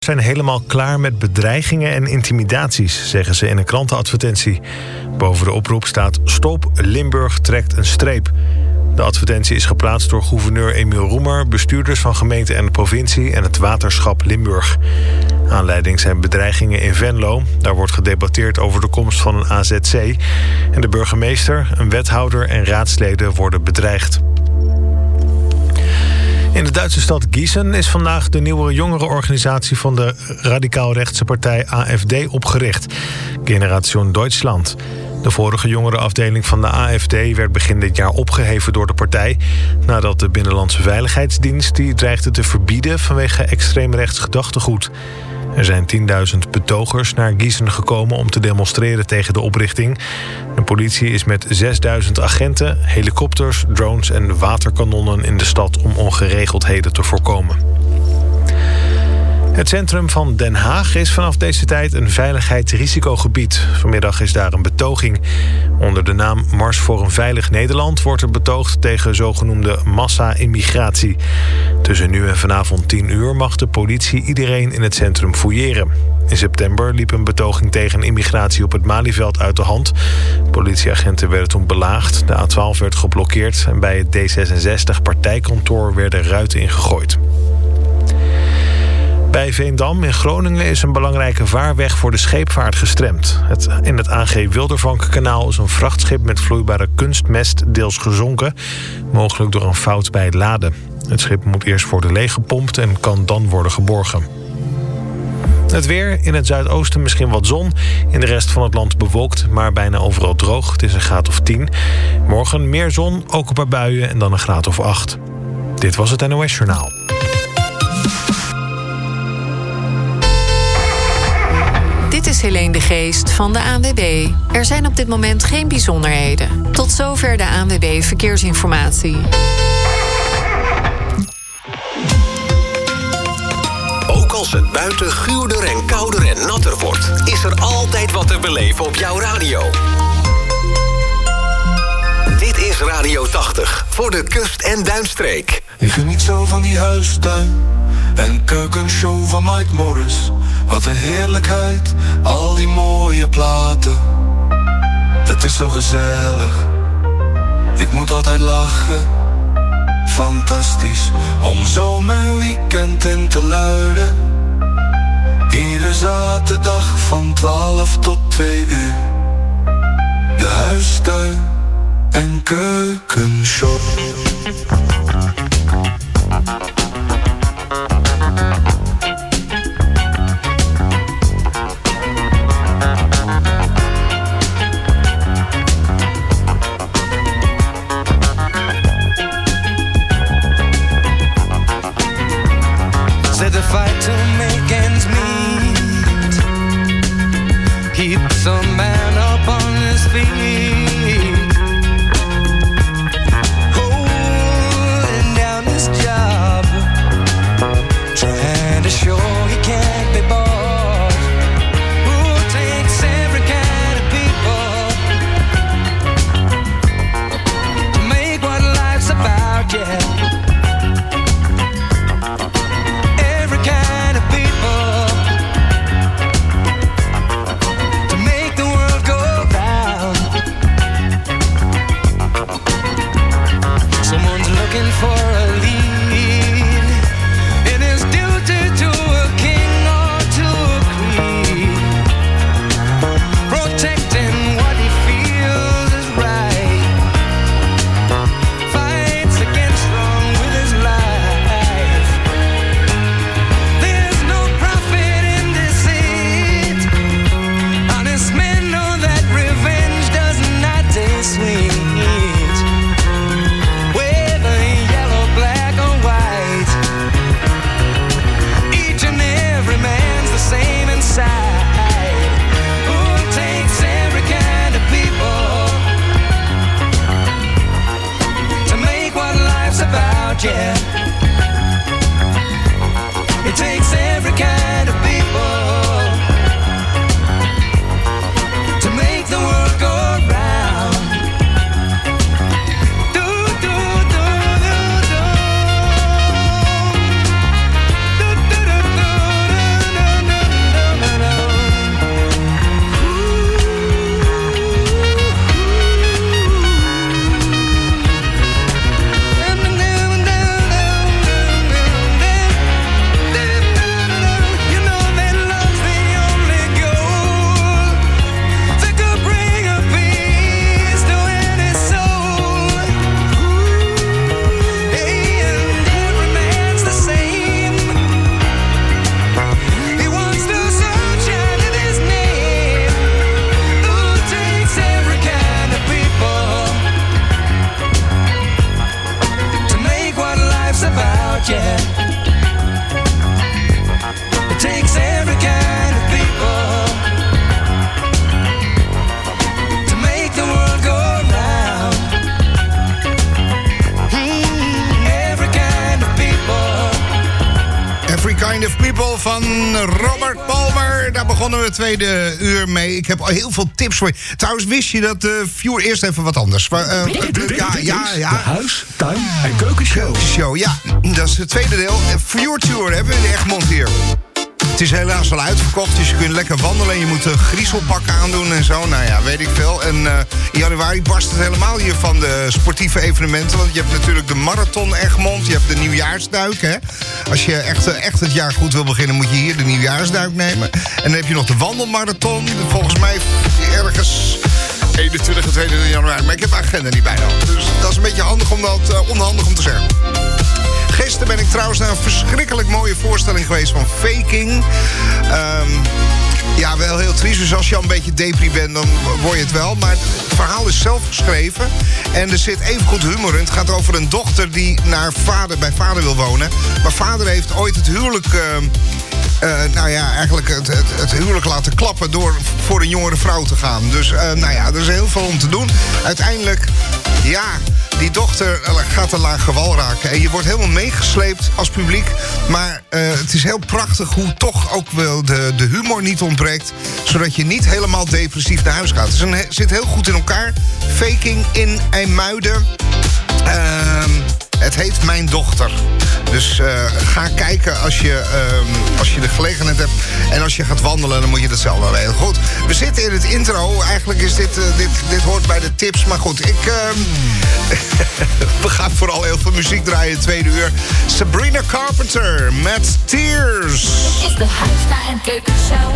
zijn helemaal klaar met bedreigingen en intimidaties, zeggen ze in een krantenadvertentie. Boven de oproep staat: Stop, Limburg trekt een streep. De advertentie is geplaatst door gouverneur Emiel Roemer, bestuurders van gemeente en de provincie en het waterschap Limburg. Aanleiding zijn bedreigingen in Venlo. Daar wordt gedebatteerd over de komst van een AZC. En de burgemeester, een wethouder en raadsleden worden bedreigd. In de Duitse stad Gießen is vandaag de nieuwe jongerenorganisatie van de radicaal-rechtse partij AfD opgericht. Generation Deutschland. De vorige jongerenafdeling van de AfD werd begin dit jaar opgeheven door de partij, nadat de Binnenlandse Veiligheidsdienst die dreigde te verbieden vanwege extreemrechts gedachtegoed. Er zijn 10.000 betogers naar Gießen gekomen om te demonstreren tegen de oprichting. De politie is met 6.000 agenten, helikopters, drones en waterkanonnen in de stad om ongeregeldheden te voorkomen. Het centrum van Den Haag is vanaf deze tijd een veiligheidsrisicogebied. Vanmiddag is daar een betoging. Onder de naam Mars voor een Veilig Nederland wordt er betoogd tegen zogenoemde massa-immigratie. Tussen nu en vanavond 10 uur mag de politie iedereen in het centrum fouilleren. In september liep een betoging tegen immigratie op het Malieveld uit de hand. Politieagenten werden toen belaagd, de A12 werd geblokkeerd en bij het D66-partijkantoor werden ruiten ingegooid. Bij Veendam in Groningen is een belangrijke vaarweg voor de scheepvaart gestremd. In het AG Wildervanckkanaal is een vrachtschip met vloeibare kunstmest deels gezonken, mogelijk door een fout bij het laden. Het schip moet eerst worden leeggepompt en kan dan worden geborgen. Het weer, in het zuidoosten misschien wat zon. In de rest van het land bewolkt, maar bijna overal droog. Het is een graad of 10. Morgen meer zon, ook een paar buien en dan een graad of 8. Dit was het NOS Journaal. Dit is Helene de Geest van de ANWB. Er zijn op dit moment geen bijzonderheden. Tot zover de ANWB Verkeersinformatie. Ook als het buiten guurder en kouder en natter wordt, is er altijd wat te beleven op jouw radio. Dit is Radio 80 voor de kust- en duinstreek. Ik geniet zo van die huistuin en keukenshow van Mike Morris. Wat een heerlijkheid, al die mooie platen. Het is zo gezellig, ik moet altijd lachen. Fantastisch, om zo mijn weekend in te luiden. Iedere zaterdag van 12 tot 2 uur. De huistuin en keukenshow. The fight to make ends meet keeps a man up on his feet, holding down his job, trying to show he can't be bought. Who takes every kind of people to make what life's about, yeah. van Robert Palmer. Daar begonnen we het tweede uur mee. Ik heb al heel veel tips voor je. Trouwens, wist je dat Viewer eerst even wat anders? De huis, tuin en keukenshow. Show, ja, dat is het tweede deel. Viewer Tour hebben we in Egmond hier. Het is helaas al uitverkocht, dus je kunt lekker wandelen. Je moet een griezelpak aandoen en zo. Nou ja, weet ik veel. En in januari barst het helemaal hier van de sportieve evenementen. Want je hebt natuurlijk de Marathon Egmond. Je hebt de Nieuwjaarsduik, hè. Als je echt het jaar goed wil beginnen, moet je hier de Nieuwjaarsduik nemen. En dan heb je nog de Wandelmarathon. Volgens mij ergens 21 en 22 januari. Maar ik heb mijn agenda niet bij dan. Dus dat is een beetje onhandig om te zeggen. Gisteren ben ik trouwens naar een verschrikkelijk mooie voorstelling geweest van Faking. Ja, wel heel triest. Dus als je al een beetje depri bent, dan word je het wel. Maar het verhaal is zelf geschreven. En er zit even goed humor in. Het gaat over een dochter die bij vader wil wonen. Maar vader heeft ooit het huwelijk... eigenlijk het huwelijk laten klappen door voor een jongere vrouw te gaan. Dus er is heel veel om te doen. Uiteindelijk, ja, die dochter gaat een lage wal raken. En je wordt helemaal meegesleept als publiek. Maar het is heel prachtig hoe toch ook wel de humor niet ontbreekt. Zodat je niet helemaal depressief naar huis gaat. Het zit heel goed in elkaar. Faking in IJmuiden. Het heet Mijn Dochter. Dus ga kijken als je de gelegenheid hebt. En als je gaat wandelen, dan moet je dat zelf wel weten. Goed, we zitten in het intro. Eigenlijk is dit hoort bij de tips. Maar goed, we gaan vooral heel veel muziek draaien in het tweede uur. Sabrina Carpenter met Tears. Dit is de Huis, en Keukenshow.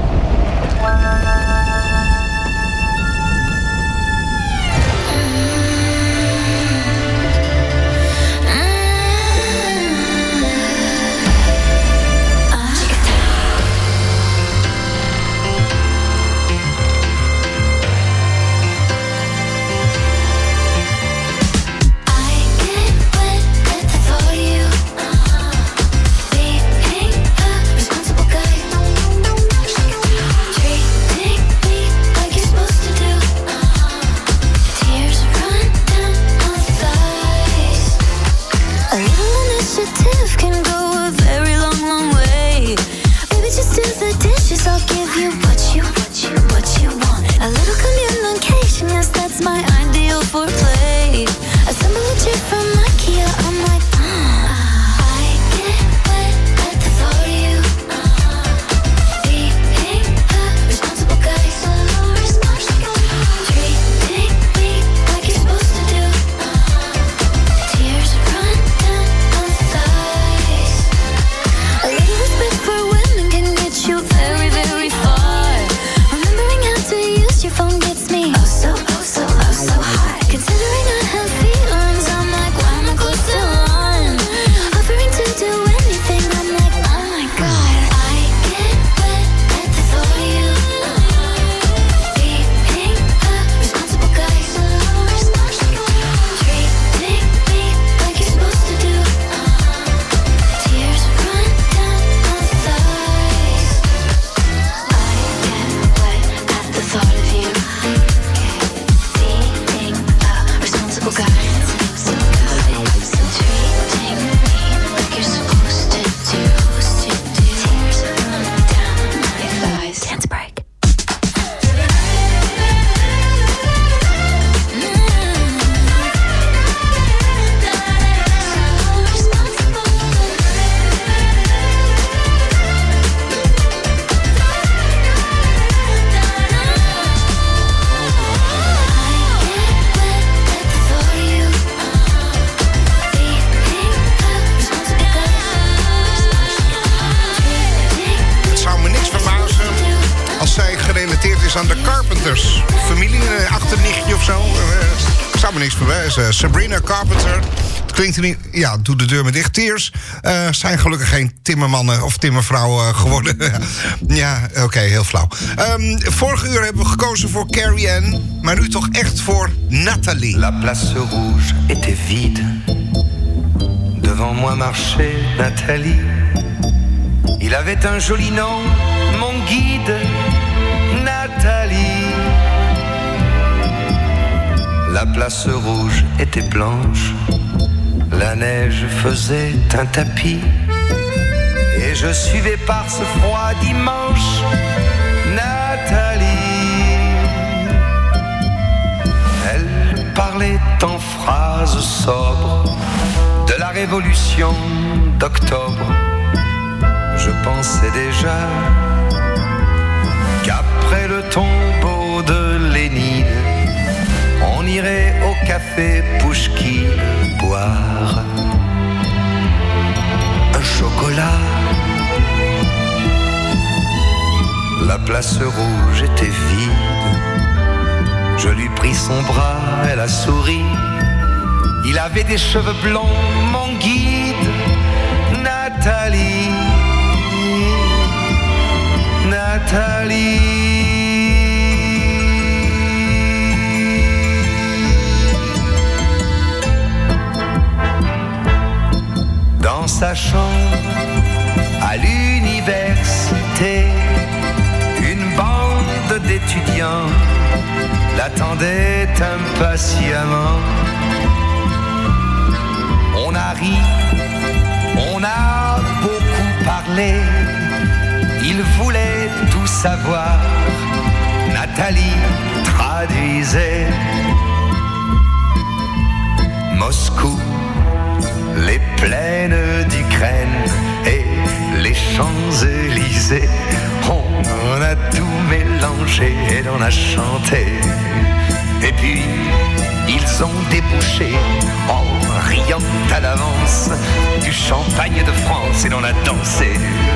I'll give you what you want. A little communication, yes, that's my ideal for play. Assemble a chair from IKEA, I'm like, I get wet at the thought of you. Being a responsible guy, treating me like you're supposed to do. Tears run down my thighs. A little respect for women can get you very, very far. Remembering how to use your phone gets me so high. Considering I have feelings, I'm like, why am I close to one? Offering to do anything, I'm like, oh my god. I get wet at the thought of you. Being a responsible guy, treating me like you're supposed to do. Tears run down my thighs. I get wet at the thought of you. Being a responsible guy. Treating me like you're supposed to do. Tears run down my thighs. Dance break. Het zou me niks verbazen als zij gerelateerd is aan de Carpenters. Familie, achternichtje of zo. Zou me niks verbazen. Sabrina Carpenter. Het klinkt er niet... Ja, doe de deur maar dicht. Tears zijn gelukkig geen timmermannen of timmervrouwen geworden. Ja, oké, heel flauw. Vorige uur hebben we gekozen voor Carrie Ann. Maar nu toch echt voor Nathalie. La place rouge était vide. Devant moi marchait Nathalie. Il avait un joli nom, mon guide, Nathalie. La place rouge était blanche. La neige faisait un tapis. Et Et je suivais par ce froid dimanche Nathalie. Elle parlait en phrases sobres de la révolution d'octobre. Je pensais déjà qu'après le tombeau de Lénine, on irait au café Pouchkine boire un chocolat. La place rouge était vide. Je lui pris son bras, elle a souri. Il avait des cheveux blonds, mon guide. Nathalie, Nathalie. Dans sa chambre, à l'université, une bande d'étudiants l'attendait impatiemment. On a ri, on a beaucoup parlé. Il voulait tout savoir. Nathalie traduisait. Moscou, les plaines d'Ukraine et les Champs-Élysées. On a tout mélangé et l'on a chanté. Et puis ils ont débouché en riant à l'avance du champagne de France et l'on a dansé.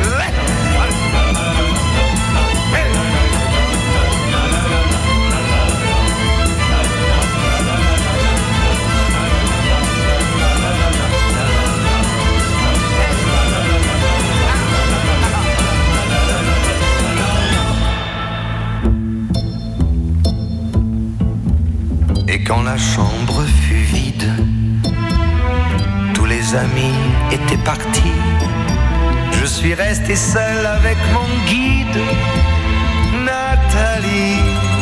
Et quand la chambre fut vide, tous les amis étaient partis. Je suis resté seul avec mon guide, Nathalie.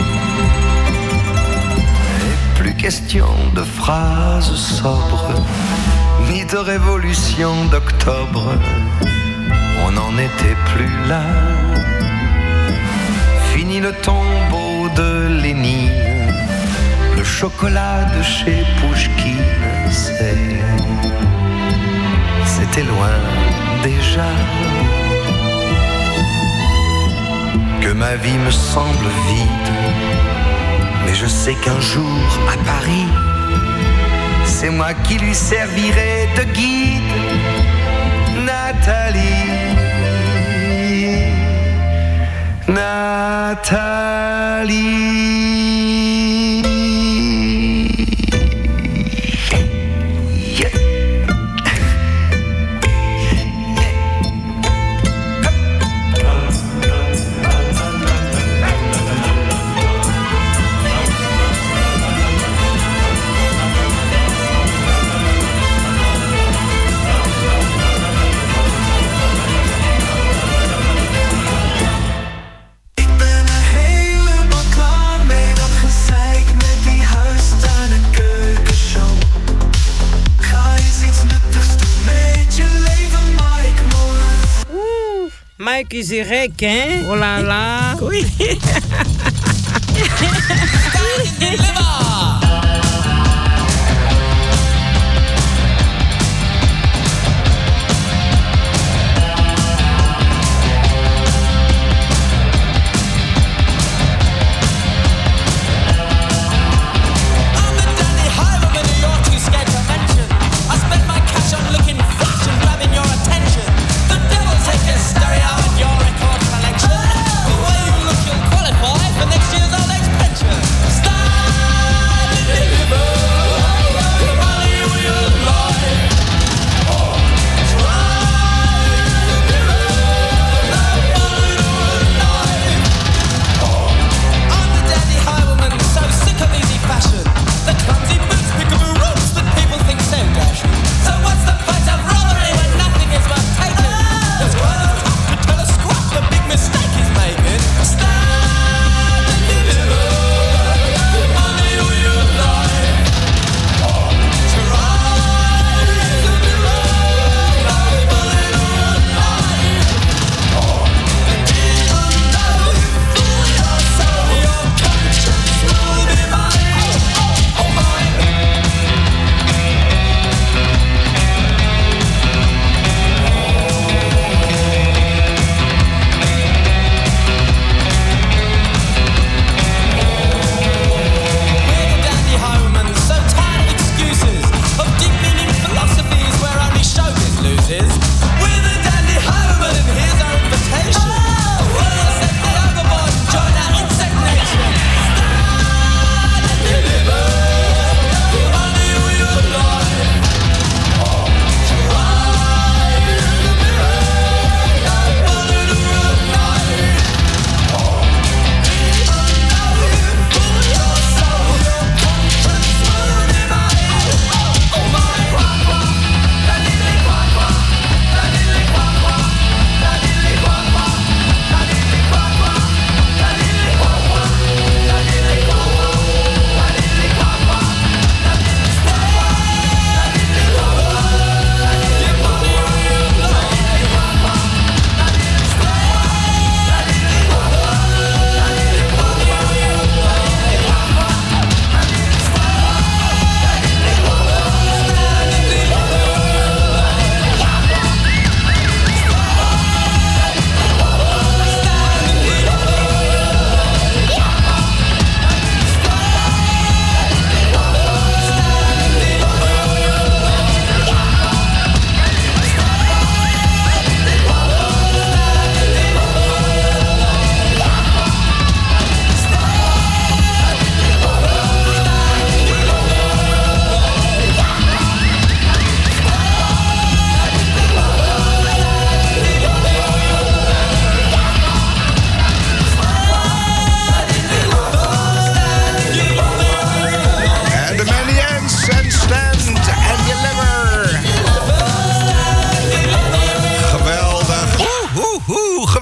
Et plus question de phrases sobres, ni de révolution d'octobre. On n'en était plus là. Fini le tombeau de Lénine. Le chocolat de chez Pouchkine, c'était loin déjà. Que ma vie me semble vide, mais je sais qu'un jour à Paris, c'est moi qui lui servirai de guide. Nathalie, Nathalie. Mike is rek, hè? Oh la la. Qualify for next year's old age pension. Start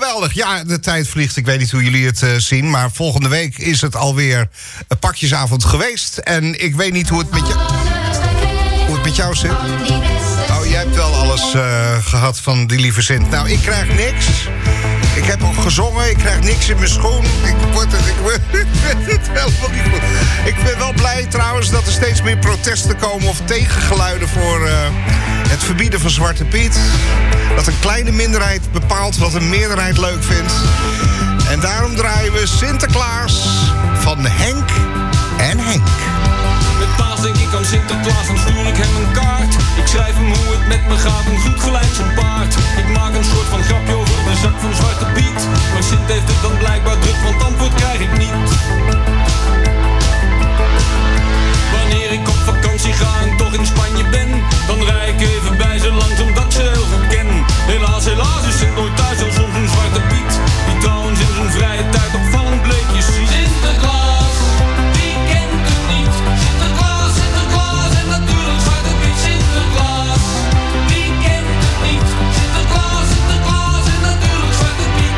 Geweldig. Ja, de tijd vliegt. Ik weet niet hoe jullie het zien. Maar volgende week is het alweer pakjesavond geweest. En ik weet niet hoe het met jou zit. Oh, jij hebt wel alles gehad van die lieve Sint. Nou, ik krijg niks. Ik heb al gezongen, ik krijg niks in mijn schoen. Ik vind het helemaal niet goed. Ik ben wel blij trouwens dat er steeds meer protesten komen of tegengeluiden voor het verbieden van Zwarte Piet. Dat een kleine minderheid bepaalt wat een meerderheid leuk vindt. En daarom draaien we Sinterklaas van Henk en Henk. Met paas denk ik aan Sinterklaas, dan stuur ik hem een kaart. Ik schrijf hem hoe het met me gaat, een goed gelijk zijn paard. Ik maak een soort van grapje over de zak van Zwarte Piet. Maar Sint heeft het dan blijkbaar druk, want antwoord krijg ik niet. Wanneer ik op vakantie ga en toch in Spanje ben, dan rij ik even bij ze langs omdat ik ze heel goed ken. Helaas is Sint nooit thuis, al soms een Zwarte Piet, die trouwens in zijn vrije tijd opvallend bleekjes ziet. Sinterklaas, wie kent het niet? Sinterklaas, Sinterklaas en natuurlijk Zwarte Piet. Sinterklaas, wie kent het niet? Sinterklaas, Sinterklaas en natuurlijk Zwarte Piet.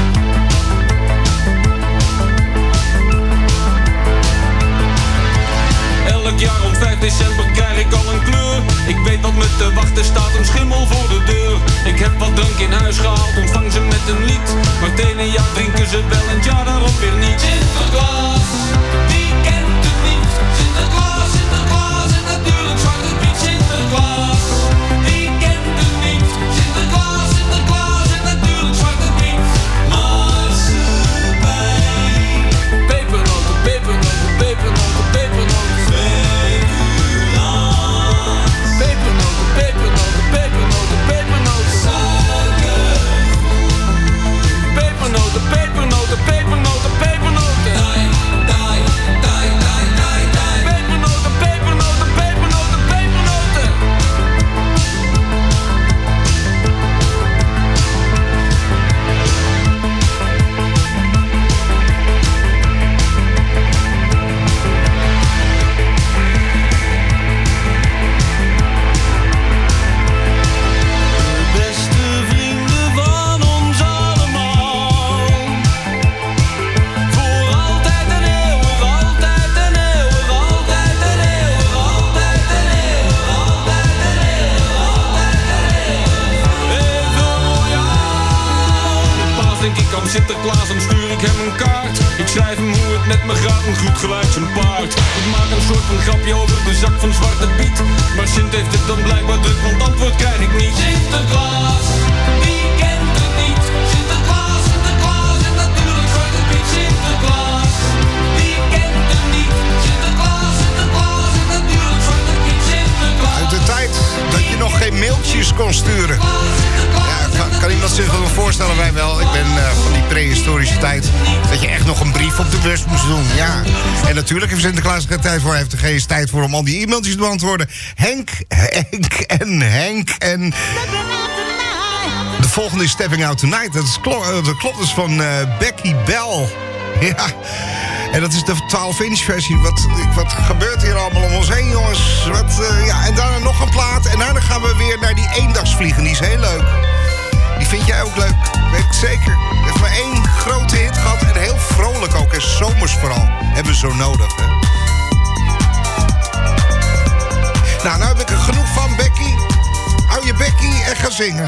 Elk jaar om 5 december krijg ik al een kleur. Ik weet dat me te wachten staat een schimmel voor de deur. Ik heb wat drank in huis gehaald, ontvang ze met een lied. Maar het ene jaar drinken ze wel en het jaar daarop weer niet. Sinterklaas, wie kent het niet? Sinterklaas, Sinterklaas en natuurlijk Zwarte Piet. Sinterklaas, wie kent het niet? Sinterklaas, Sinterklaas en natuurlijk Zwarte Piet. Marsepein. Pepernoten, pepernoten, pepernoten, pepernoten. Pepernoten, pepernoten, pepernoten, pepernoten. Pepernoten, pepernoten, pepernoten, pepernoten. Die, die, die, die, die, die. Pepernoten, pepernoten, pepernoten, pepernoten. Beste vrienden van ons allemaal, voor altijd en eeuwig, altijd en eeuwig, altijd en eeuwig, altijd en eeuwig, altijd en eeuwig, altijd en eeuwig. Even royaal. Met paas denk ik aan Sinterklaas, dan stuur ik hem een kaart. Ik schrijf hem hoe het met me gaat, een goed gelijk zijn paard. Ik maak een soort van grapje over de zak van Zwarte Piet. Maar Sint heeft het dan blijkbaar druk, want antwoord krijg ik niet. Sinterklaas, wie kent het niet? Sinterklaas, Sinterklaas en natuurlijk Zwarte Piet. Sinterklaas, wie kent het niet? Sinterklaas, Sinterklaas en natuurlijk Zwarte Piet. Sinterklaas. Uit de tijd dat je nog geen mailtjes kon sturen. Ja, kan iemand zich wel voorstellen? Wij wel. Ik ben van die prehistorische tijd dat je echt nog een brief op de bus moest doen. Ja. En natuurlijk heeft Sinterklaas er geen tijd voor. Hij heeft er geen eens tijd voor om al die e-mailtjes te beantwoorden. Henk en... De volgende is Stepping Out Tonight. Dat klopt dus van Becky Bell. Ja. En dat is de 12-inch versie. Wat gebeurt hier allemaal om ons heen, jongens? Ja, en daarna nog een plaat. En daarna gaan we weer naar die eendagsvliegen. Die is heel leuk. Die vind jij ook leuk, weet ik zeker. We hebben maar één grote hit gehad en heel vrolijk ook. En zomers vooral. Hebben we zo nodig, hè. Nou heb ik er genoeg van, Becky. Hou je bekkie en ga zingen.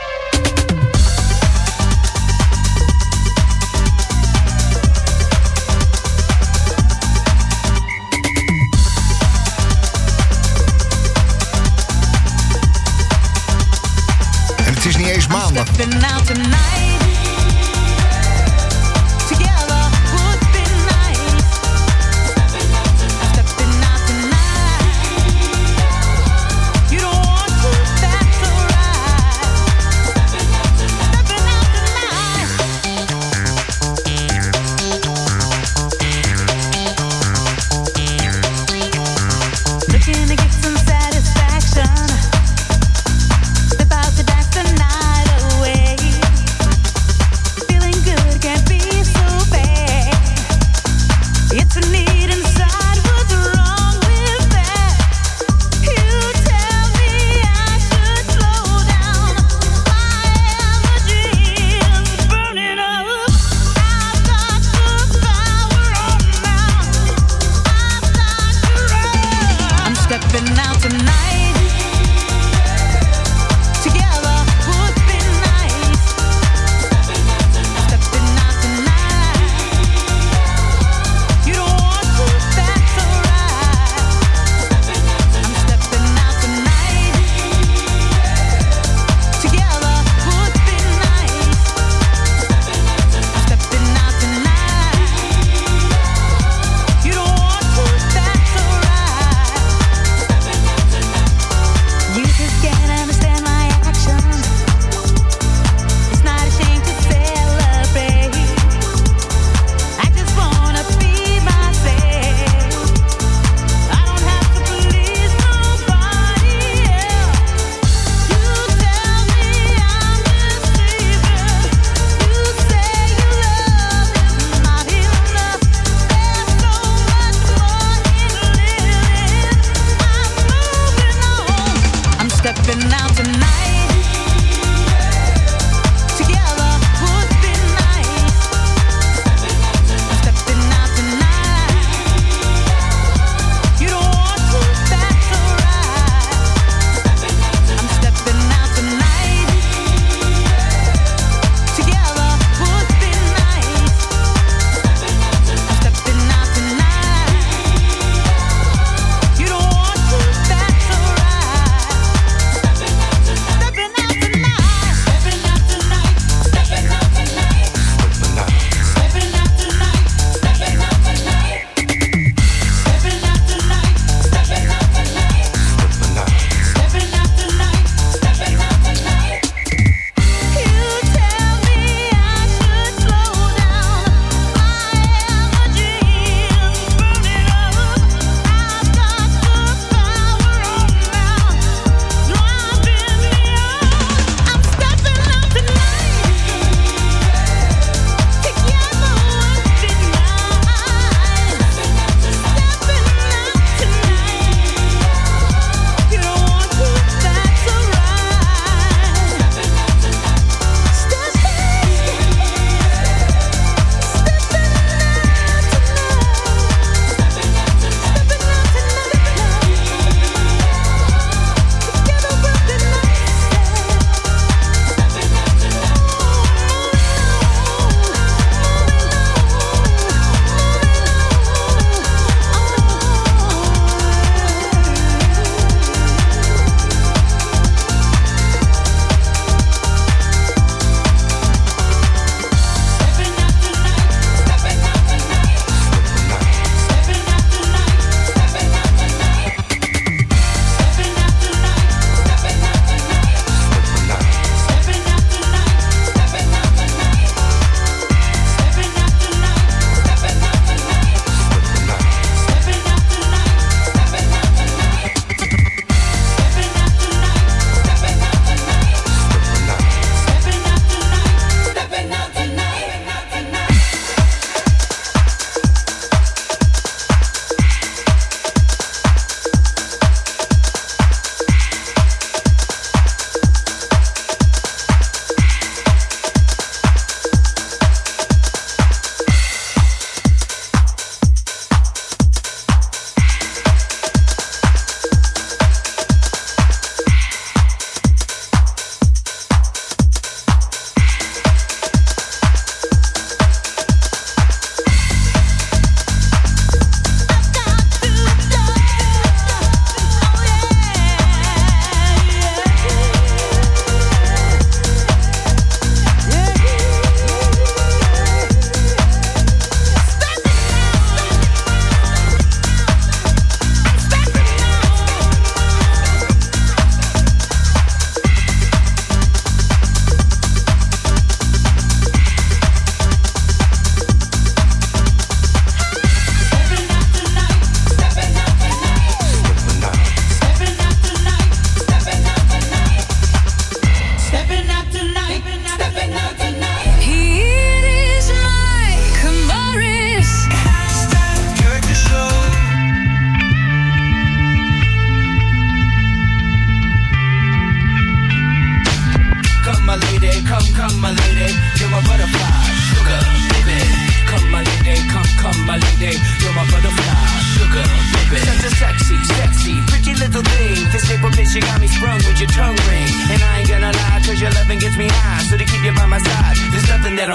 En het is niet eens maandag. You don't want to, that's alright.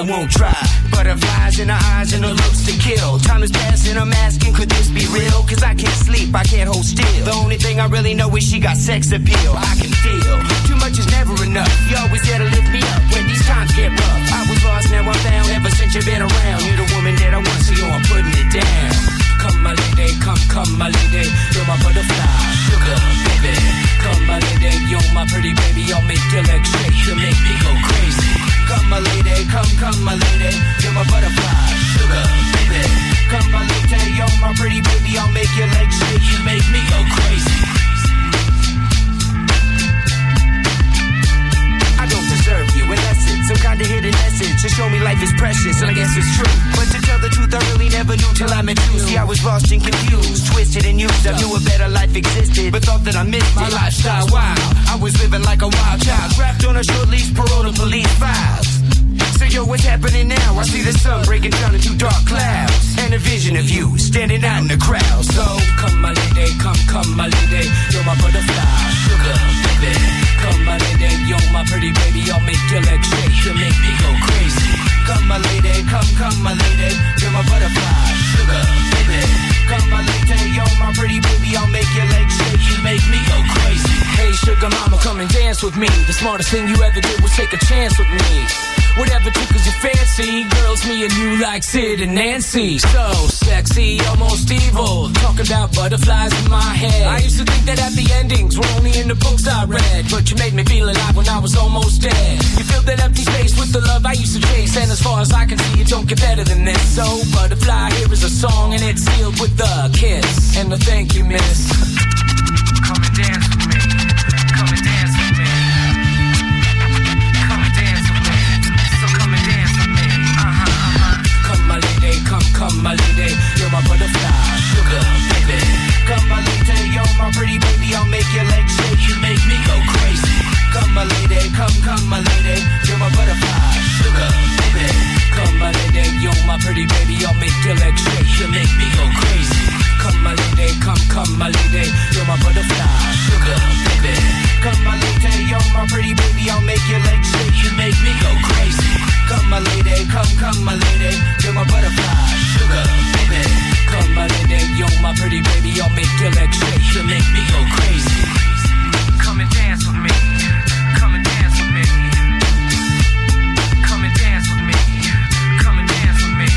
won't try. Butterflies in her eyes and her looks to kill. Time is passing, I'm asking, could this be real? Cause I can't sleep, I can't hold still. The only thing I really know is she got sex appeal. I can feel, too much is never enough. You always there to lift me up when these times get rough. I was lost, now I'm found, ever since you've been around. You're the woman that I want, so yo, I'm putting it down. Come my lady, come my lady, you're my butterfly, sugar baby. Come my lady, you're my pretty baby, I'll make your legs shake, you make me go crazy. Come my lady, come my lady, you're my butterfly, sugar baby. Come my lady, you're my pretty baby, I'll make your legs shake, you make me go crazy. I don't deserve you, and that's it. Some kind of hidden message to show me life is precious, and I guess it's true. But to tell the truth, I really never knew till I met you. See, I was lost and confused, twisted and used. I knew a better life existed, but thought that I missed my lifestyle. Wow, I was living like a wild child, trapped on a short leash, parole to police files. So yo, what's happening now? I see the sun breaking down into dark clouds, and a vision of you standing out in the crowd. So come my lady, come my lady, you're my butterfly, sugar baby. Come my lady, you're my pretty baby, I'll make your legs shake, you make me go crazy. Come my lady, come my lady, you're my butterfly, sugar baby. Come my lady, you're my pretty baby, I'll make your legs shake, you make me go crazy. Hey sugar mama, come and dance with me. The smartest thing you ever did was take a chance with me. Whatever tickles your fancy, girls, me and you like Sid and Nancy. So sexy, almost evil, talking about butterflies in my head. I used to think that happy endings were only in the books I read, but you made me feel alive when I was almost dead. You filled that empty space with the love I used to chase, and as far as I can see, it don't get better than this. So butterfly, here is a song, and it's sealed with a kiss and a thank you, miss. Come and dance with me. Come and dance with me. Come and dance with me. So come and dance with me. Come my lady, come my lady, you're my butterfly, sugar baby. Come my lady, you're my pretty baby, I'll make your legs shake, you make me go crazy. Come my lady, come my lady, you're my butterfly, sugar baby. Come my lady, you're my pretty baby, I'll make your legs shake, you make me go crazy. Come my lady, come my lady, you're my butterfly, sugar baby. Come my lady, you're my pretty baby, I'll make your legs shake, you make me go crazy. Come my lady, come my lady, you're my butterfly, sugar baby. Come my lady, you're my pretty baby, I'll make your legs shake, you make me go crazy. Come and dance with me, come and dance with me. Come and dance with me, come and dance with me.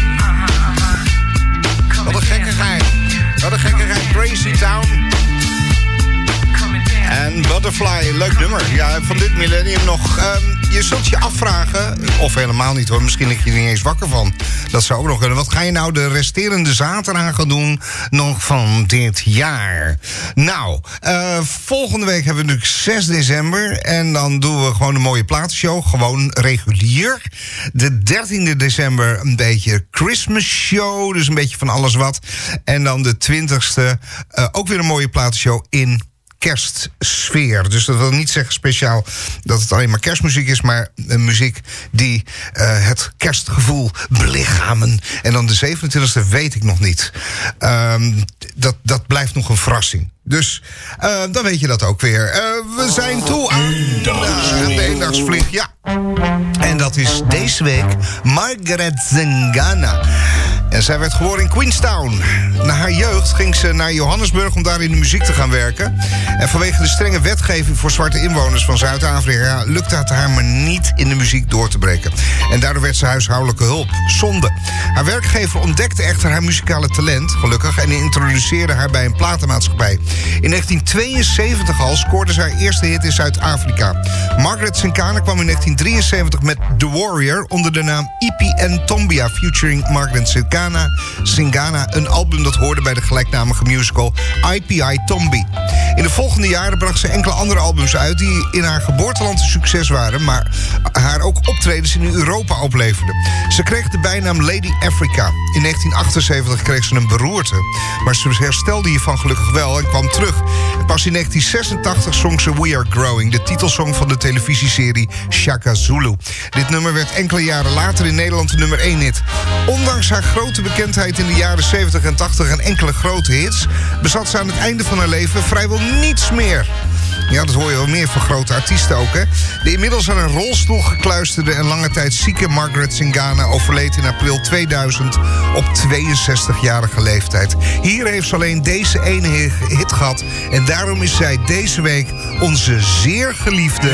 Wat een gekkigheid. Wat een gekkigheid. Crazy Town. En Butterfly, leuk nummer. Ja, van dit millennium nog. Je zult je afvragen, of helemaal niet hoor, misschien lig je er niet eens wakker van. Dat zou ook nog kunnen. Wat ga je nou de resterende zaterdagen doen nog van dit jaar? Nou, volgende week hebben we natuurlijk 6 december. En dan doen we gewoon een mooie platenshow. Gewoon regulier. De 13e december een beetje Christmas show. Dus een beetje van alles wat. En dan de 20e ook weer een mooie platenshow in kerstsfeer. Dus dat wil niet zeggen speciaal dat het alleen maar kerstmuziek is, maar muziek die het kerstgevoel belichamen. En dan de 27e weet ik nog niet. Dat blijft nog een verrassing. Dus dan weet je dat ook weer. We zijn toe aan de eendagsvlieg. Ja. En dat is deze week Margaret Zingana. En zij werd geboren in Queenstown. Na haar jeugd ging ze naar Johannesburg om daar in de muziek te gaan werken. En vanwege de strenge wetgeving voor zwarte inwoners van Zuid-Afrika lukte het haar maar niet in de muziek door te breken. En daardoor werd ze huishoudelijke hulp. Zonde. Haar werkgever ontdekte echter haar muzikale talent, gelukkig, en introduceerde haar bij een platenmaatschappij. In 1972 al scoorde ze haar eerste hit in Zuid-Afrika. Margaret Zingana kwam in 1973 met The Warrior onder de naam EPN Tombia featuring Margaret Zingana, een album dat hoorde bij de gelijknamige musical IPI Tombi. In de volgende jaren bracht ze enkele andere albums uit die in haar geboorteland een succes waren, maar haar ook optredens in Europa opleverden. Ze kreeg de bijnaam Lady Africa. In 1978 kreeg ze een beroerte, maar ze herstelde hiervan gelukkig wel en kwam terug. En pas in 1986 zong ze We Are Growing, de titelsong van de televisieserie Shaka Zulu. Dit nummer werd enkele jaren later in Nederland de nummer 1 hit. Ondanks haar grote bekendheid in de jaren 70 en 80 en enkele grote hits, bezat ze aan het einde van haar leven vrijwel niets meer. Ja, dat hoor je wel meer van grote artiesten ook, hè. De inmiddels aan een rolstoel gekluisterde en lange tijd zieke Margaret Singana overleed in april 2000 op 62-jarige leeftijd. Hier heeft ze alleen deze ene hit gehad en daarom is zij deze week onze zeer geliefde...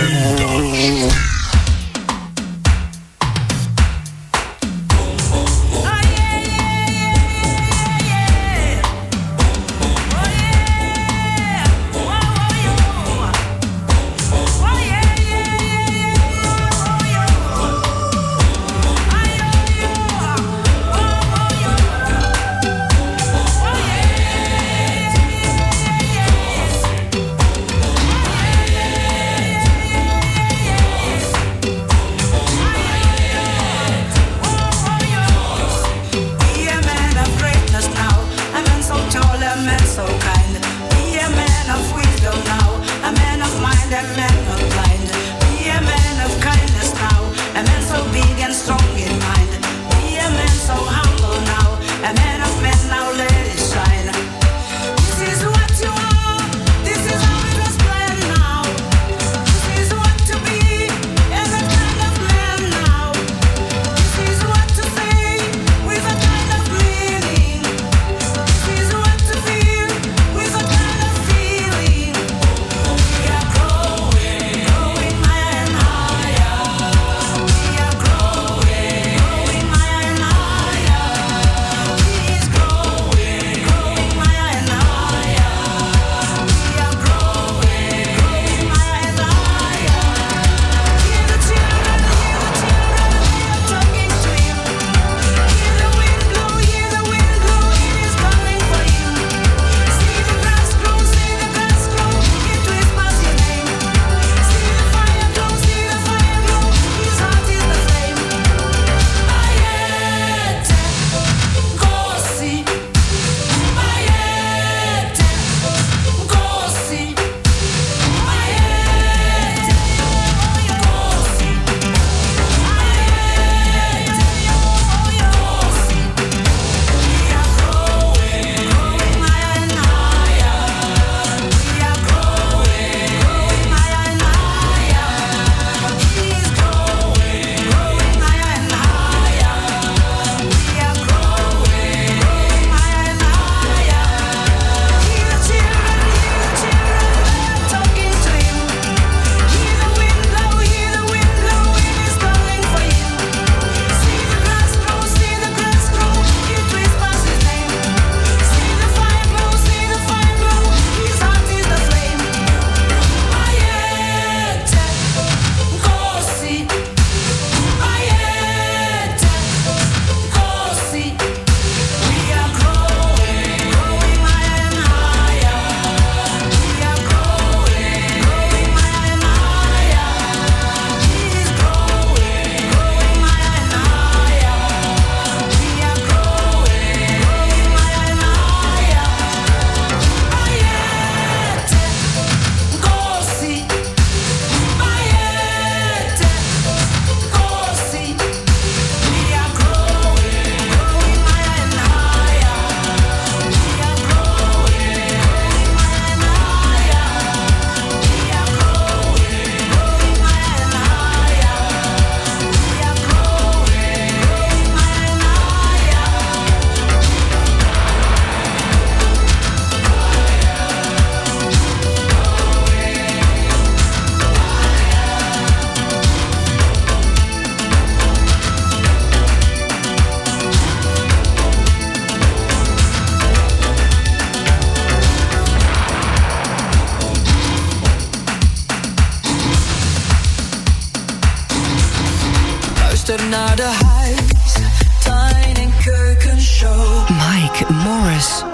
luister naar de huis, tuin en keukenshow. Mike Morris.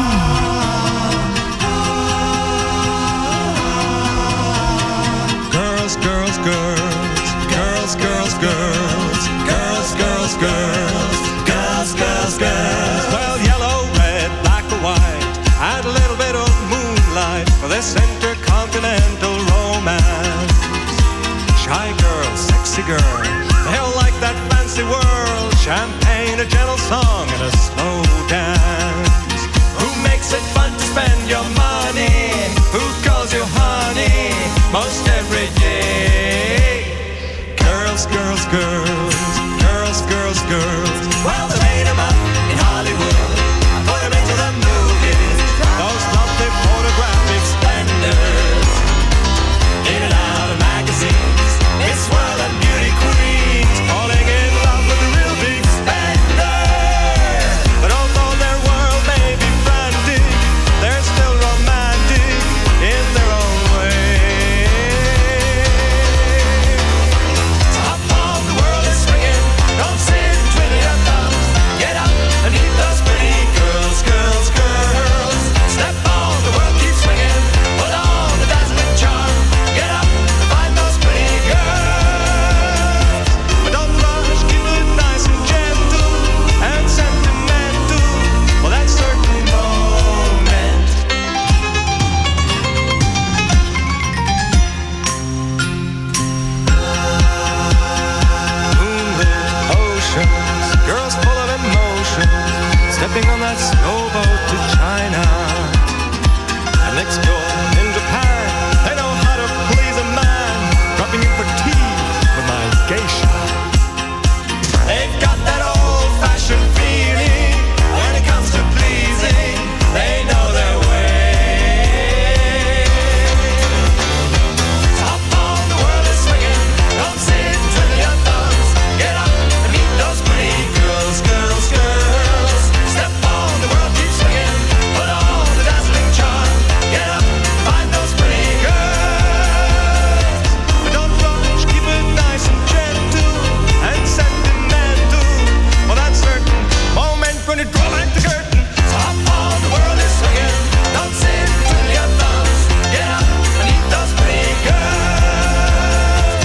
Girls, girls, girls, girls, girls, girls, girls, girls, girls, girls, girls, girls. Well, yellow, red, black or white, and a little bit of moonlight for this intercontinental romance. Shy girl, sexy girl, they all like that fancy world. Champagne, a gentle song, and a slow dance. Who makes it fun to spend your money? Who calls you honey? Well, they made them up in Hollywood and put them into the movies. Those lovely photographic splendors, in and out of magazines, Miss World and beauty queens, falling in love with the real big spenders. But although their world may be frantic, they're still romantic in their own way. Top of the world is swinging, don't sit twiddling your thumbs. Get up and meet those pretty girls, girls, girls. Step on, the world keeps swinging, put on the dazzling charm. Get up and find those pretty girls. But don't rush, keep it nice and gentle and sentimental for that certain moment. Moonlit oceans, girls full of emotion, stepping on that snowboat to China. And next door in Japan, they know how to please a man, dropping in for tea with my geisha. They've got that old-fashioned feeling when it comes to pleasing. They know their way. Top of the world is swinging, don't sit twiddling your thumbs. Get up and meet those pretty girls, girls, girls. Step on, the world keeps swinging, put on the dazzling charm. Get up, find those pretty girls. But don't rush, keep it nice and gentle and sentimental for that certain moment when you draw back the curtain. Top of the world is swinging, don't sit twiddling your thumbs. Get up and meet those pretty girls.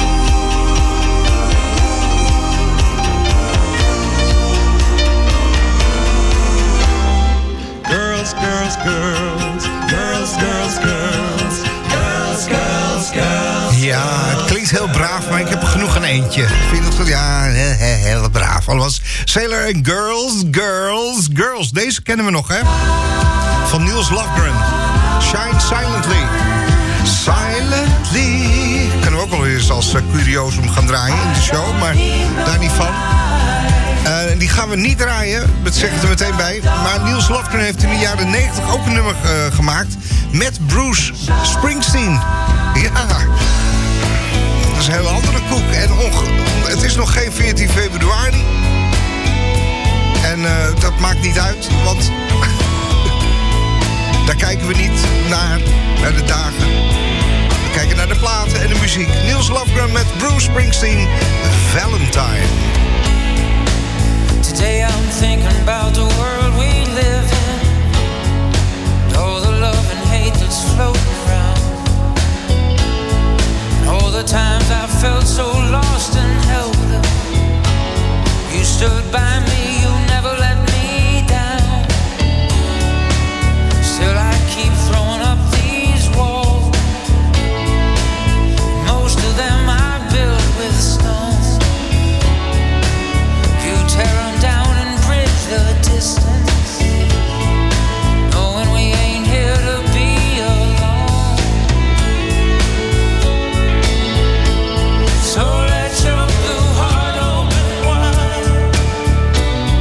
Girls, girls, girls, girls, girls, girls, girls, girls, girls. Ja, het klinkt heel braaf, maar ik heb er genoeg een eentje. Vind je dat goed? Ja, heel braaf. Al was Sailor en Girls, Girls, Girls. Deze kennen we nog, hè? Van Niels Lofgren. Shine Silently. Silently. Kunnen we ook wel eens als curiosum gaan draaien in de show, maar daar niet van. Die gaan we niet draaien, dat zeg ik er meteen bij. Maar Niels Lofgren heeft in de jaren 90 ook een nummer gemaakt met Bruce Springsteen. Ja, dat is een hele andere koek. En het is nog geen 14 februari. En dat maakt niet uit, want daar kijken we niet naar de dagen. We kijken naar de platen en de muziek. Niels Lofgren met Bruce Springsteen, Valentine. Today I'm thinking about the world we live in, all the love and hate that's floating around, all the times I felt so lost and helpless. You stood by me, you never let me down. Still I keep throwing up these walls, most of them I built with stone. You tear them down and bridge the distance, knowing we ain't here to be alone. So let your blue heart open wide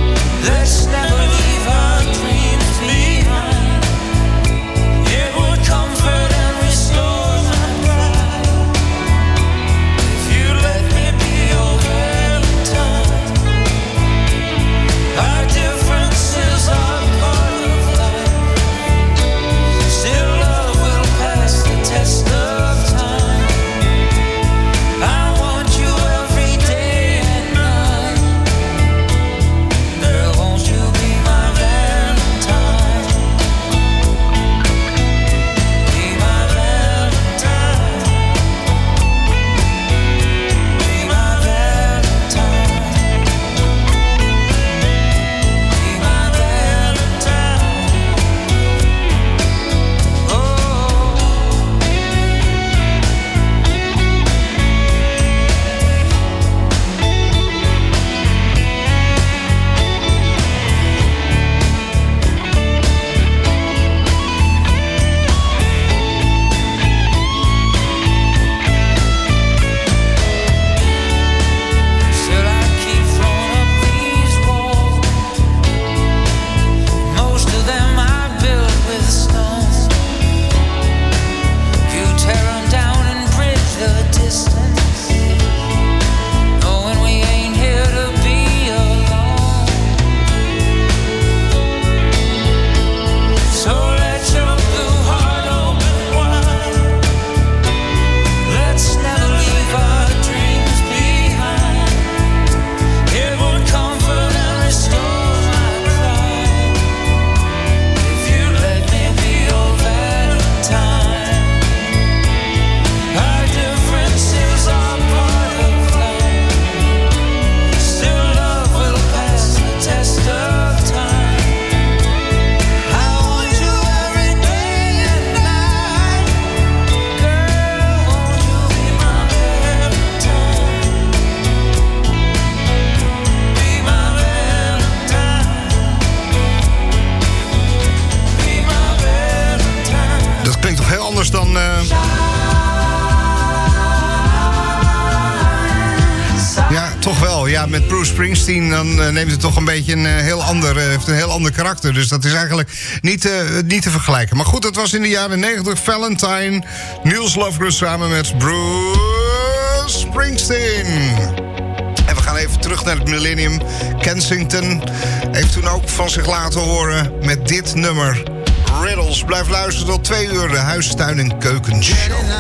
ja, met Bruce Springsteen... dan neemt het toch een beetje heeft een heel ander karakter. Dus dat is eigenlijk niet te vergelijken. Maar goed, het was in de jaren 90. Valentine, Niels Lofgren samen met Bruce Springsteen. En we gaan even terug naar het millennium. Kensington heeft toen ook van zich laten horen met dit nummer. Riddles. Blijf luisteren tot 2 uur. De huis, tuin en keukenshow.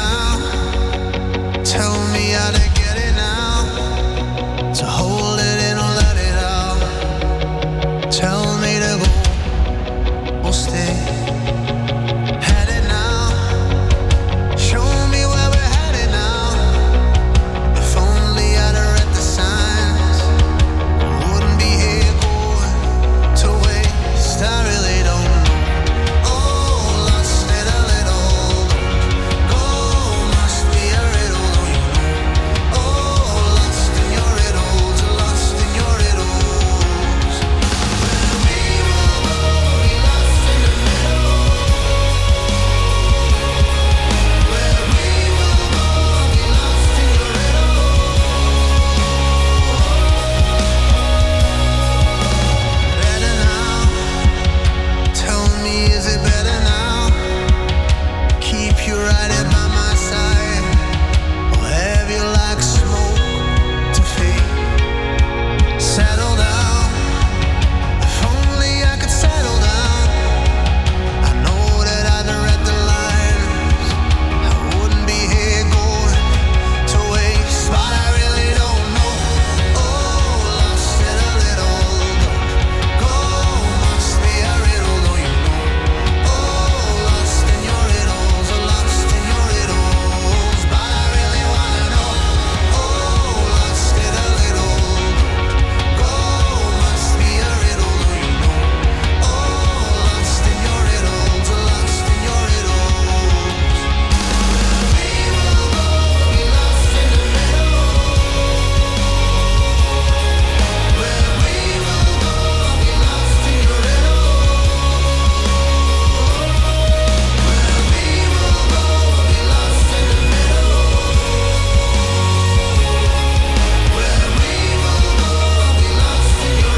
Tell me how to get it now. To hold it in or let it out. Tell me to go or stay. Headed now. Show me where we're headed now. If only I'd have read the signs, I wouldn't be here going to waste. I really don't know. Oh, lost it a little. Go must be a riddle, don't you know? Oh, lost in your riddles, lost in your riddles. Where we will go, be lost in the middle. Where we will go, be lost in your riddles. Better now. Tell me, is it better now? Keep you right at by my side, or have you like smoke to fade? Settle down. If only I could settle down. I know that I'd read the lines. I wouldn't be here going to waste, but I really don't know. Oh, lost in a little. Go must be a riddle, don't you know? Oh, lost in your riddles, lost in your riddles, but I really wanna know. Oh, lost in a little. Go must be a riddle, don't you know? Oh, lost in your riddles, lost in your riddles. We will go, be lost in the middle. Where we will go, be lost in your riddle. Where we will go, be lost in the middle. Where we will go, be lost in your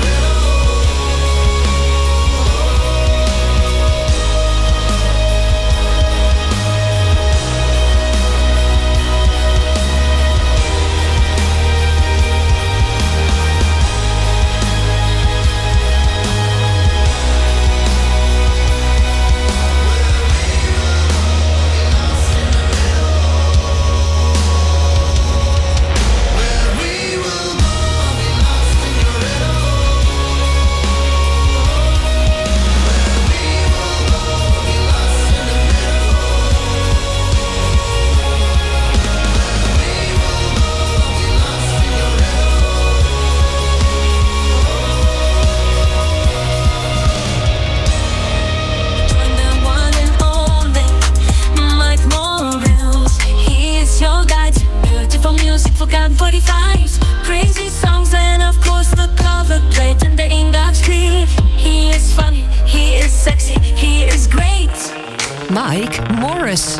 Forgotten 45s, crazy songs, and of course the cover plate and the ink got clear. He is funny, he is sexy, he is great. Mike Morris.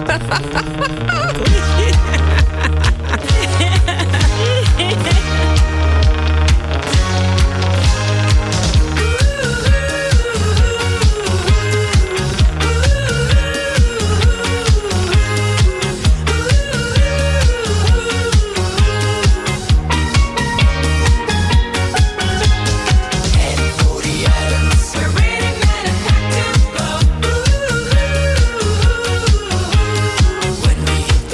When we hit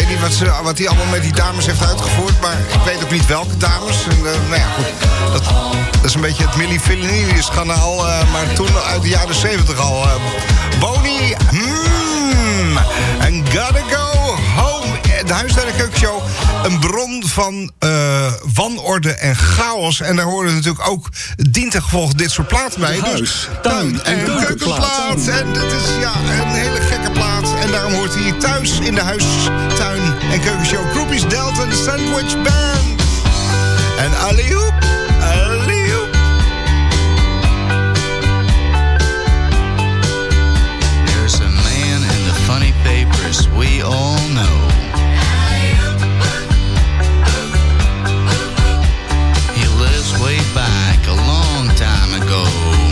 weet niet wat hij allemaal met die dames heeft uitgevoerd. Maar ik weet ook niet welke dames. En, nou ja, goed. Dat is een beetje het Milli Vanilli-schandaal. Maar toen uit de jaren 70 al. Boney, and gotta go home. De Huistuin- en Keukenshow. Een bron van wanorde en chaos. En daar horen natuurlijk ook dientengevolg dit soort platen bij. Huis, tuin en keukenplaat. En dat is een hele gekke plaat. En daarom hoort hij thuis in de Huistuin- en Keukenshow. Groupies, Delta en de Sandwich Band. En alley-oop, alley-oop. There's a man in the funny papers we all know. He lives way back a long time ago.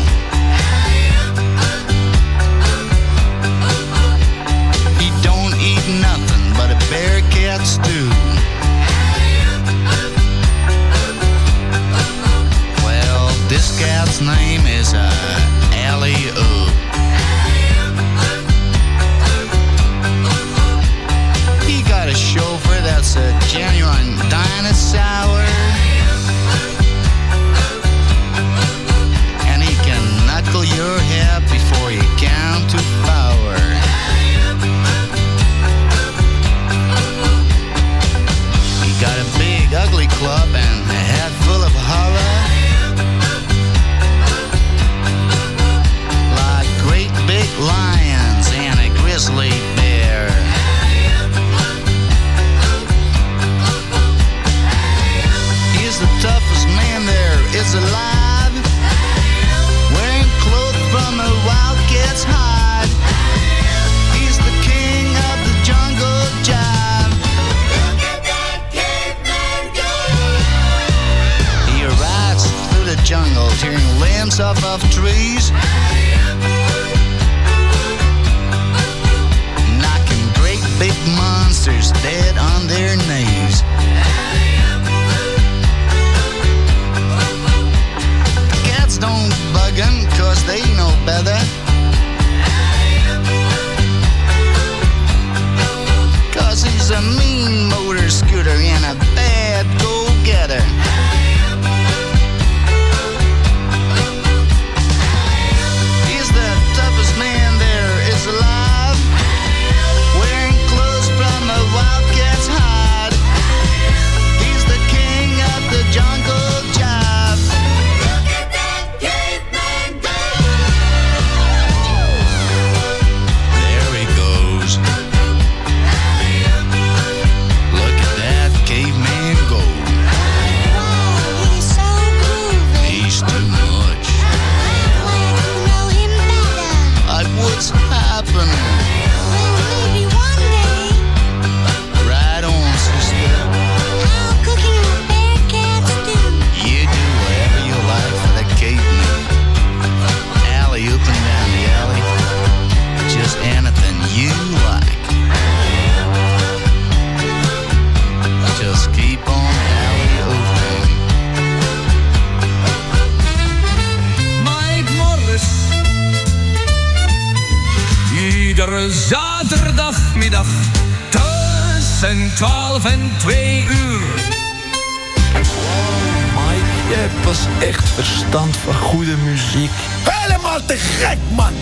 He don't eat nothing but a bear cat stew. Well, this cat's name is Alley-oop. He got a chauffeur that's a genuine dinosaur. And he can knuckle your head before you count to power. He got a big ugly club and a head full of horror. Like great big lions and a grizzly bear. He's the toughest man there is alive. Wearing clothes from a wildcat's hide. He's the king of the jungle jive. He rides through the jungle, tearing limbs off of trees. Knocking great big monsters dead on their knees. Cats don't bug him, cause they know better. Cause he's a mean motor scooter and a bad go-getter. He's the toughest man there is alive. Wearing clothes from a wildcat's hide. He's the king of the jungle jive. Look at that caveman go! There he goes. Look at that caveman go. He's so groovy. He's too much. Know him better. Like what's happening? Well, maybe one day. Right on, sister. I'll cook him a bear cat stew. You do whatever you like for the caveman. Alley-ooping down the alley. Just anything you like. Just keep on alley-ooping. Mike Morris. Iedere zaterdagmiddag tussen 12 en 2 uur. Mike, je hebt pas echt verstand van goede muziek. Helemaal te gek, man!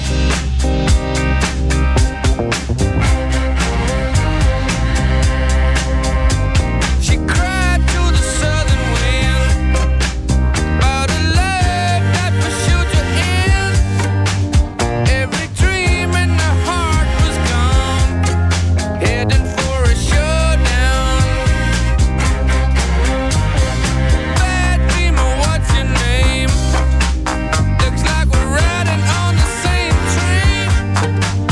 She cried to the southern wind about a love that pursued her in. Every dream in her heart was gone, heading for a showdown. Bad dreamer, what's your name? Looks like we're riding on the same train.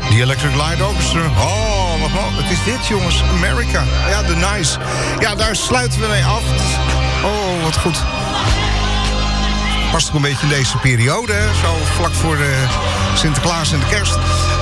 Die Electric Light Orchestra. Oh, wat is dit, jongens? America. Ja, The Nice. Ja, daar sluiten we mee af. Oh, wat goed. Past ook een beetje in deze periode, hè? Zo vlak voor de Sinterklaas en de kerst.